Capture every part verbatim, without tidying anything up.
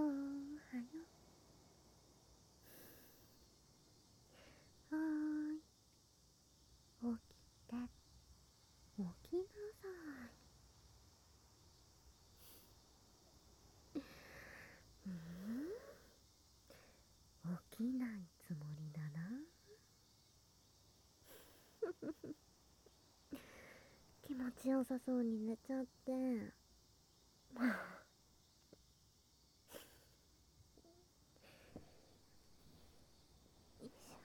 はよ。はーい。起きて。起きなさい。うーん起きないつもりだな。気持ちよさそうに寝ちゃって。よいしょ。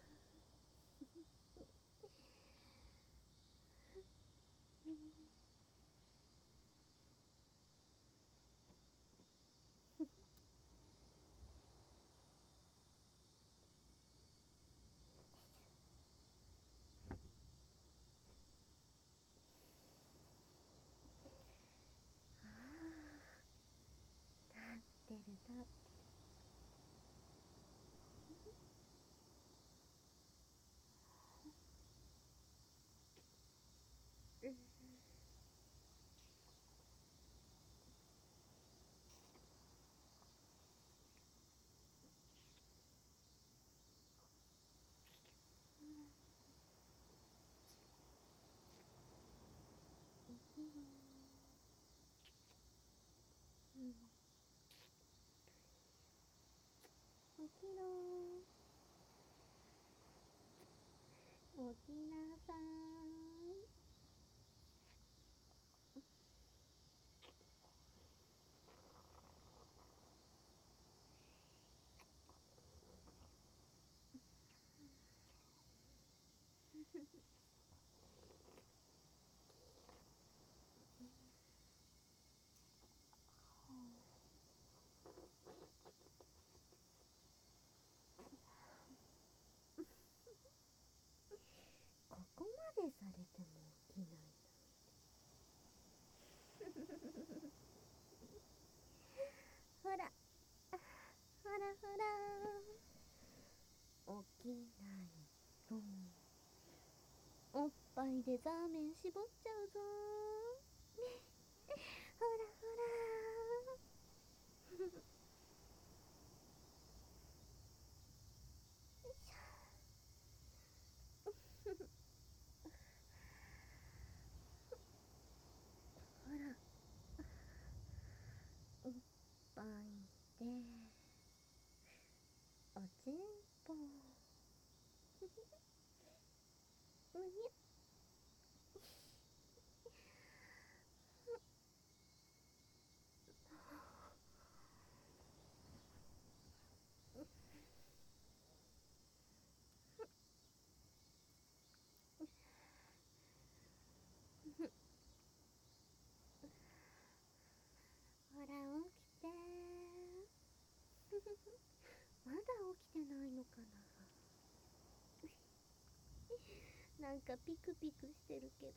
立ってる立ってる。うんうん起きろー。起きなさーい。ここまでされても起きないほらほらほら起きないとおっぱいでザーメン絞っちゃうぞー。ほらほらー。よいしょ。ほらおっぱいでおちんぽむにゅ。ほら起きてー。まだ起きてないのかな。なんかピクピクしてるけど。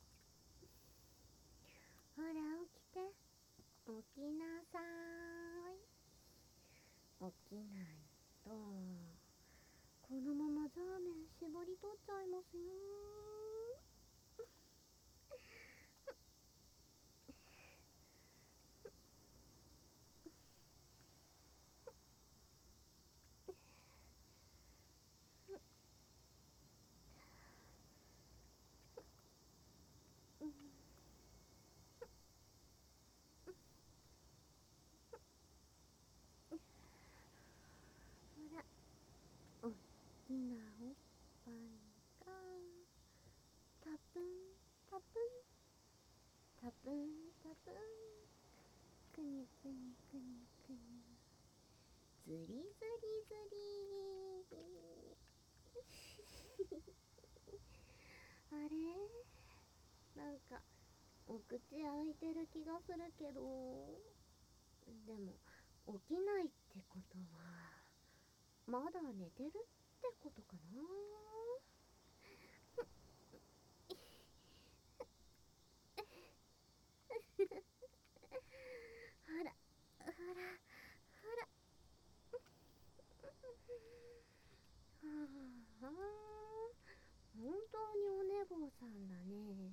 ほら起きて。起きなさーい。起きないとこのままザーメン絞り取っちゃいますよ。うん、ほらおっきなおっぱいがタプンタプンタプンタプンくにくにくにくにずりずりずりあれなんかお口開いてる気がするけど、でも起きないってことはまだ寝てるってことかな。ほらほらほら。はあ、本当にお寝坊さんだね。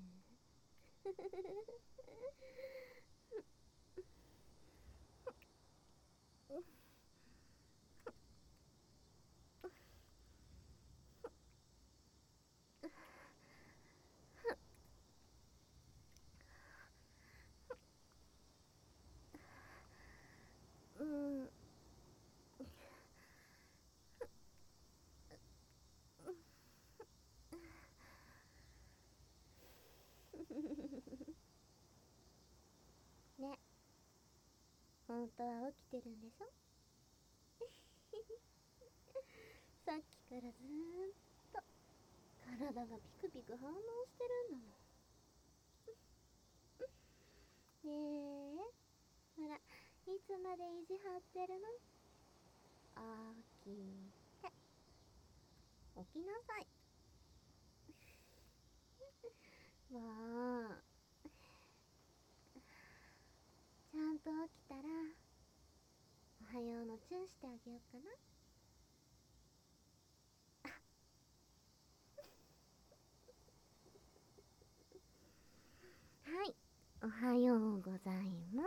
ね、本当は起きてるんでしょ？さっきからずーっと体がピクピク反応してるんだもん。ねえ、ほら、いつまで意地張ってるの？起きて、起きなさい。もう、ちゃんと起きたら、おはようのチュンしてあげようかな。はい、おはようございます。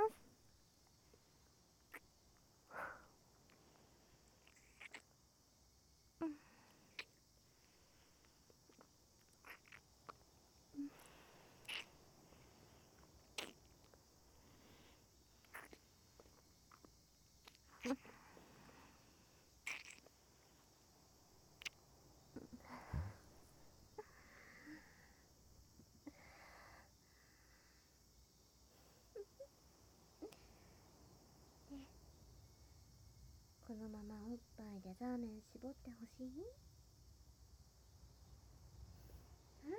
このままおっぱいでザーメン絞ってほしい？はい、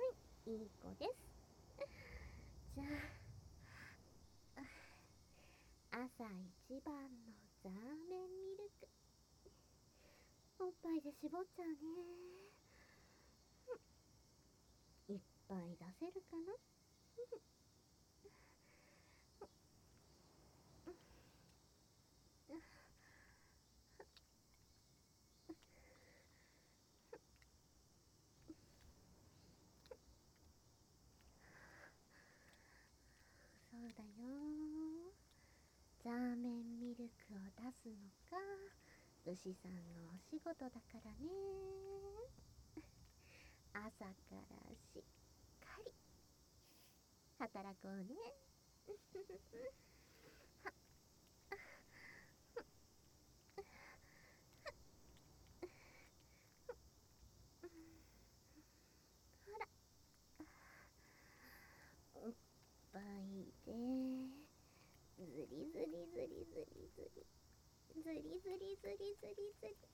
いい子です。じゃあ、朝一番のザーメンミルク、おっぱいで絞っちゃうね。いっぱい出せるかな？そうだよ。ザーメンミルクを出すのが牛さんのお仕事だからね。朝からしっかり働こうね。ほら、おっぱいでずりずりずりずりずりずりずりずりずりずり。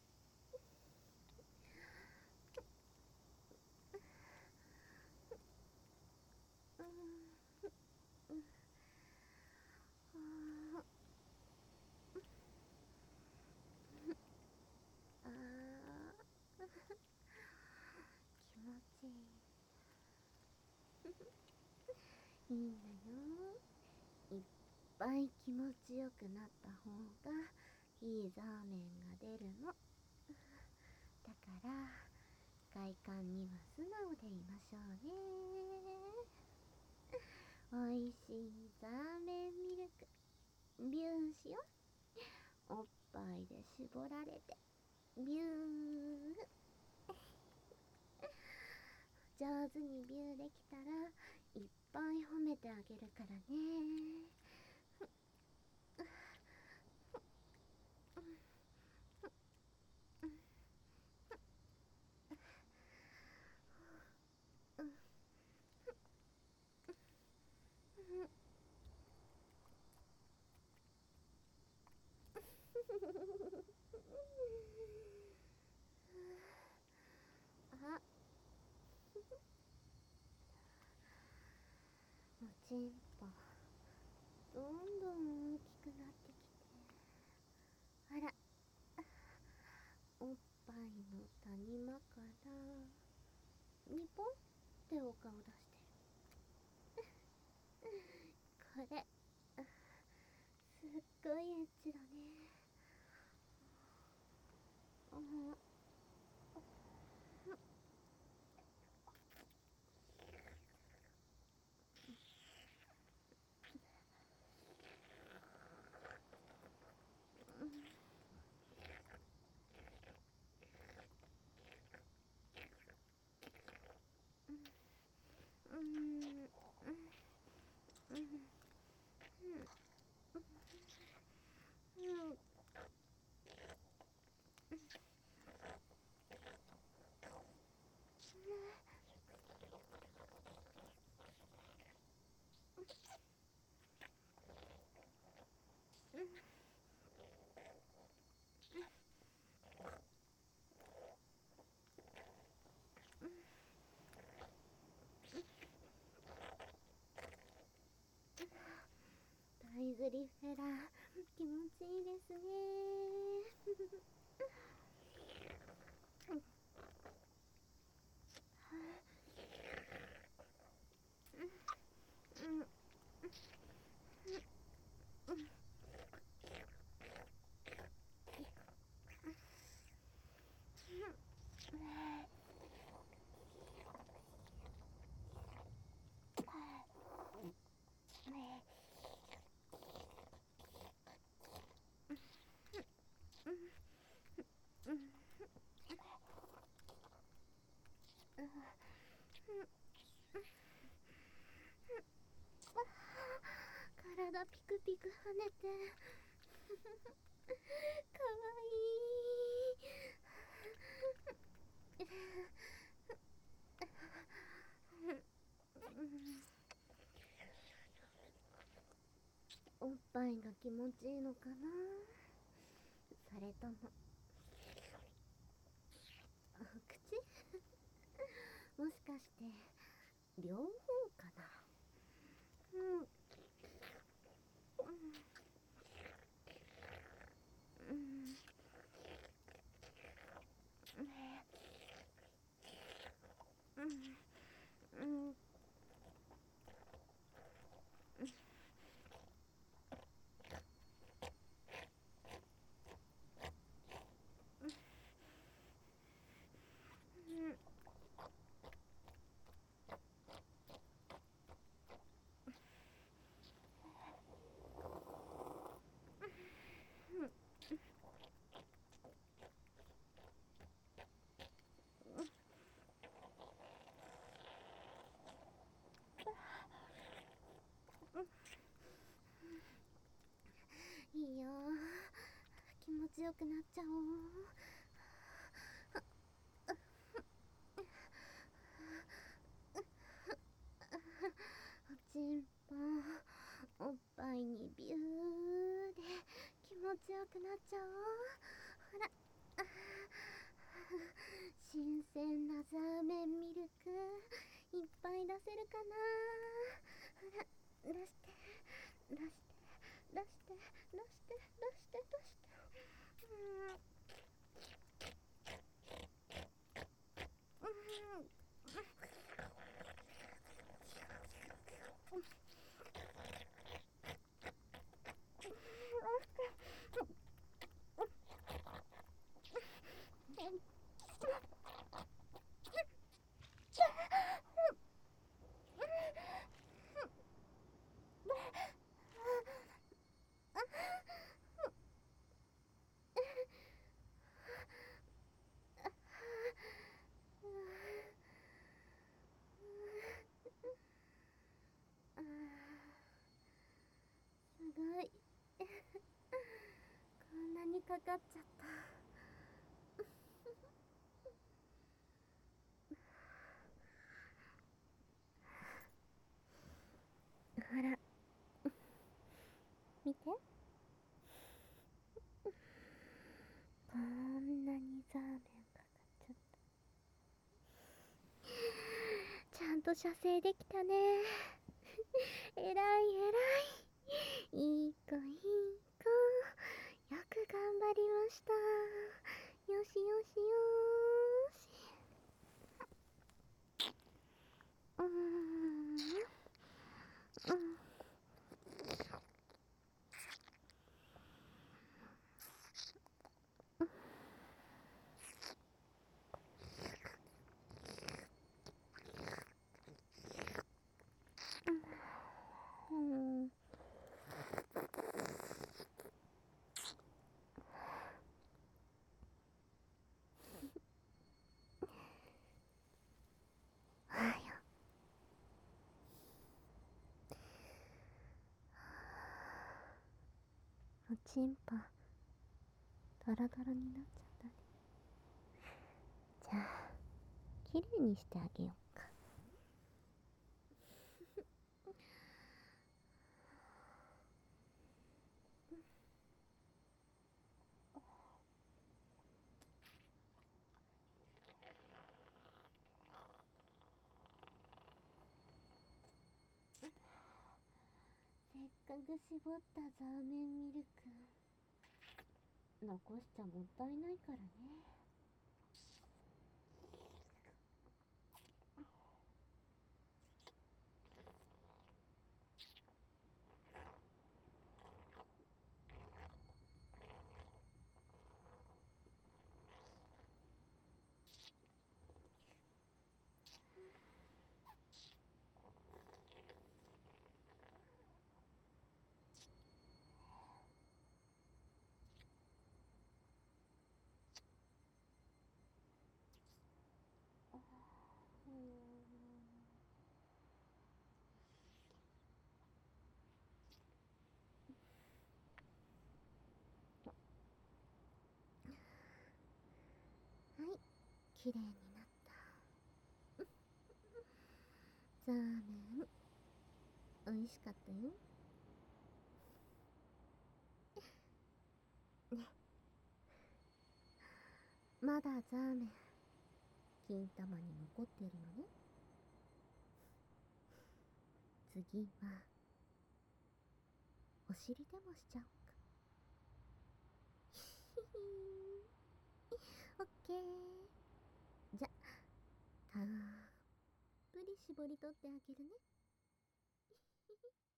あー、気持ちいい。いいんだよ。いっぱい気持ちよくなった方がいいザーメンが出るの。だから快感には素直でいましょうね。おいしいザーメンミルク、ビューンしよう。おっぱいで絞られてビューン。上手にビューできたらいっぱい褒めてあげるからね。あ、おちんぽどんどん大きくなってきて、あら、おっぱいの谷間からニポンってお顔出してる。これすっごいエッチだね。あ、うん、うん、うん、うん、うん、 プリフェラ気持ちいいですね。体ピクピク跳ねてかわいい。おっぱいが気持ちいいのかな、それとも口もしかして両方かな。うんうんうんうんいいよ、気持ちよくなっちゃおう。おちんぽおっぱいにビューで気持ちよくなっちゃおう。ほら新鮮なザーメンミルクいっぱい出せるかな。ほら出して出して出して出して出して出して、うんうんすごいこんなにかかっちゃった。ほら見て、こんなにザーメンかかっちゃった。ちゃんと射精できたね。えらいえらい、いい子いい子、よく頑張りました。よしよしよーし。うーんうんうんはよ、おちんぽドロドロになっちゃったね。じゃあきれいにしてあげようか。せっかく絞ったザーメンミルク残しちゃもったいないからね。うーん。はい、きれいになった。ザーメン美味しかったよ。ね、まだザーメン金玉に残ってるのね。次はお尻でもしちゃおうか。ひひー、オッケー。じゃ、たっぷり絞り取ってあげるね。